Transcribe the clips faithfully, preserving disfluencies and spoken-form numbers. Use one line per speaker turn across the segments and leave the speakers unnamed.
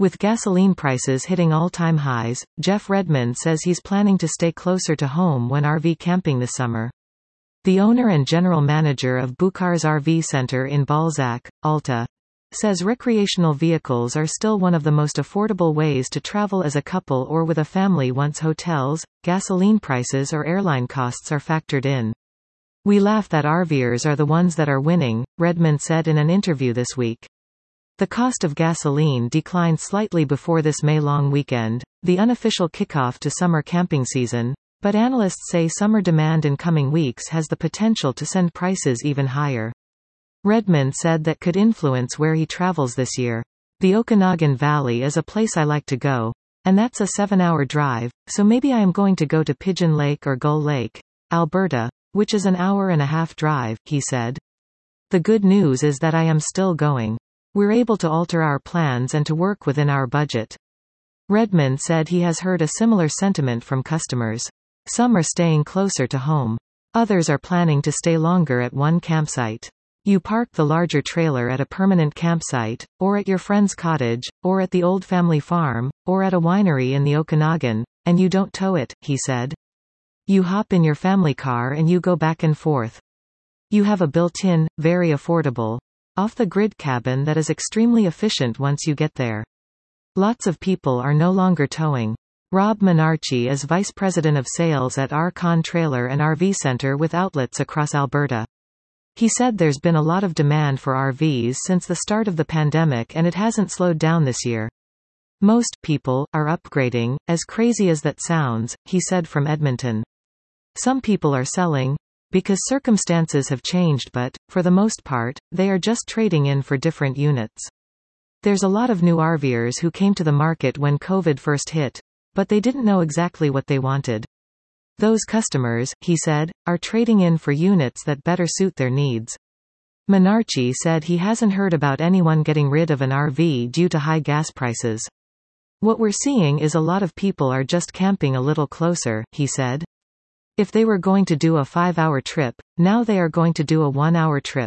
With gasoline prices hitting all-time highs, Jeff Redmond says he's planning to stay closer to home when R V camping this summer. The owner and general manager of Buchar's R V Center in Balzac, Alta, says recreational vehicles are still one of the most affordable ways to travel as a couple or with a family once hotels, gasoline prices or airline costs are factored in. "We laugh that RVers are the ones that are winning," Redmond said in an interview this week. The cost of gasoline declined slightly before this May-long weekend, the unofficial kickoff to summer camping season, but analysts say summer demand in coming weeks has the potential to send prices even higher. Redmond said that could influence where he travels this year. "The Okanagan Valley is a place I like to go, and that's a seven-hour drive, so maybe I am going to go to Pigeon Lake or Gull Lake, Alberta, which is an hour and a half drive," he said. "The good news is that I am still going. We're able to alter our plans and to work within our budget." Redmond said he has heard a similar sentiment from customers. Some are staying closer to home. Others are planning to stay longer at one campsite. You park the larger trailer at a permanent campsite, or at your friend's cottage, or at the old family farm, or at a winery in the Okanagan, and you don't tow it, he said. You hop in your family car and you go back and forth. You have a built-in, very affordable, off-the-grid cabin that is extremely efficient once you get there. Lots of people are no longer towing. Rob Menarche is vice president of sales at R-Con Trailer and R V Center with outlets across Alberta. He said there's been a lot of demand for R Vs since the start of the pandemic and it hasn't slowed down this year. Most people are upgrading, as crazy as that sounds, he said from Edmonton. Some people are selling because circumstances have changed, but, for the most part, they are just trading in for different units. There's a lot of new RVers who came to the market when COVID first hit, but they didn't know exactly what they wanted. Those customers, he said, are trading in for units that better suit their needs. Menarche said he hasn't heard about anyone getting rid of an R V due to high gas prices. What we're seeing is a lot of people are just camping a little closer, he said. If they were going to do a five-hour trip, now they are going to do a one-hour trip.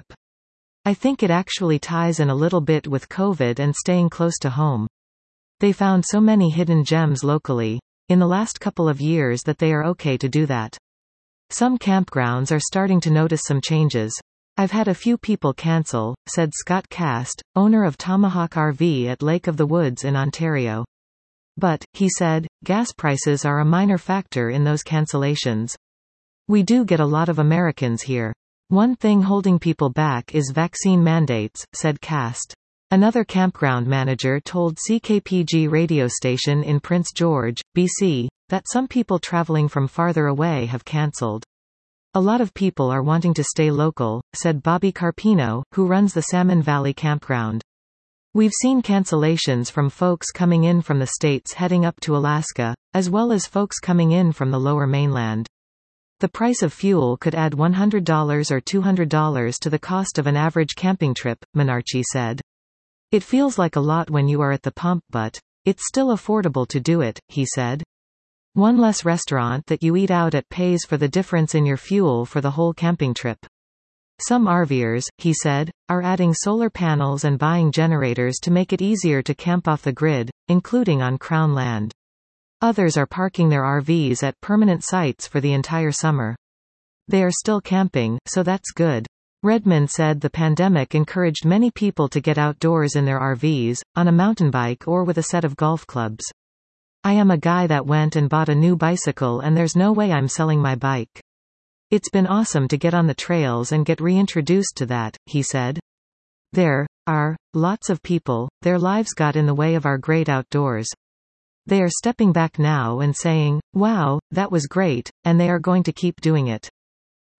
I think it actually ties in a little bit with COVID and staying close to home. They found so many hidden gems locally in the last couple of years that they are okay to do that. Some campgrounds are starting to notice some changes. I've had a few people cancel, said Scott Cast, owner of Tomahawk R V at Lake of the Woods in Ontario. But, he said, gas prices are a minor factor in those cancellations. We do get a lot of Americans here. One thing holding people back is vaccine mandates, said Cast. Another campground manager told C K P G radio station in Prince George, B C, that some people traveling from farther away have cancelled. A lot of people are wanting to stay local, said Bobby Carpino, who runs the Salmon Valley Campground. We've seen cancellations from folks coming in from the States heading up to Alaska, as well as folks coming in from the lower mainland. The price of fuel could add one hundred dollars or two hundred dollars to the cost of an average camping trip, Menarche said. It feels like a lot when you are at the pump, but it's still affordable to do it, he said. One less restaurant that you eat out at pays for the difference in your fuel for the whole camping trip. Some RVers, he said, are adding solar panels and buying generators to make it easier to camp off the grid, including on Crown land. Others are parking their R Vs at permanent sites for the entire summer. They are still camping, so that's good. Redmond said the pandemic encouraged many people to get outdoors in their R Vs, on a mountain bike or with a set of golf clubs. I am a guy that went and bought a new bicycle and there's no way I'm selling my bike. It's been awesome to get on the trails and get reintroduced to that, he said. There are lots of people, their lives got in the way of our great outdoors. They are stepping back now and saying, wow, that was great, and they are going to keep doing it.